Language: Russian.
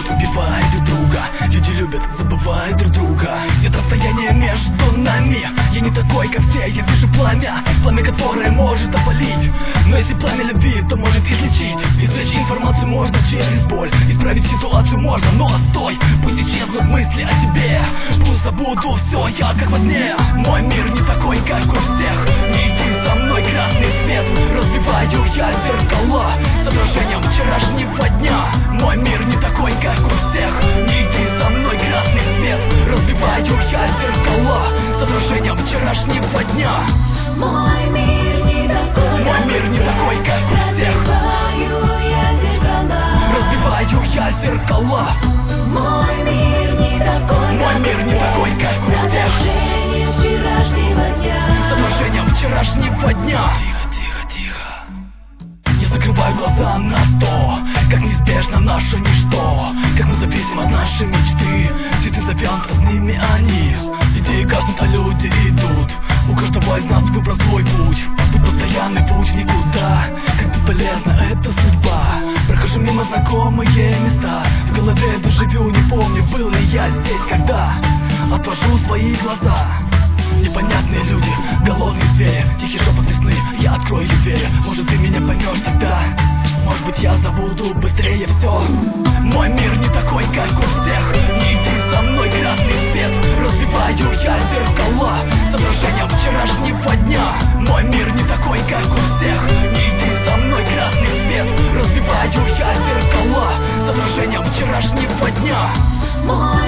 живут, убивая друг друга. Люди любят, забывая друг друга. Нет расстояния между нами. Я не такой, как все, я вижу пламя. Пламя, которое может опалить. Но если пламя любви, то может излечить. Извлечь информацию можно через боль. Исправить ситуацию можно, но стой. Пусть исчезнут мысли о тебе. Пусть забуду все, я как во сне. Мой мир не такой, как у всех. Не иди за мной, красный свет. Разбиваю я зеркала с отражением вчерашнего дня. Мой мир не такой, как у всех. Не иди за мной, красный свет. Разбиваю я зеркала с отражением вчерашнего дня. Мой мир не такой, мой мир не такой, как у всех. Разбиваю я зеркала. Мой мир не такой, мой мир не такой, как у всех. С отражением вчерашнего дня. Тихо, тихо, тихо. Я закрываю глаза на то, как неизбежно наше ничто. Как мы зависим от нашей мечты. Цветы завянут, разными они. Идеи гаснут, а люди идут. У каждого из нас выбрал свой путь. Путь постоянный, путь никуда. Как бесполезна эта судьба. Прохожу мимо знакомые места. В голове доживю, не помню, был ли я здесь когда. Отвожу свои глаза. Непонятные люди, голодные звери. Тихий шепот весны, я открою двери. Может ты меня поймешь тогда. Может быть я забуду быстрее все. Мой мир не такой, как у всех. Не иди за мной, красный свет. Разбиваю я зеркала с отражением вчерашнего дня. Мой мир не такой, как у всех. Не иди за мной, красный свет. Разбиваю я зеркала с отражением вчерашнего дня.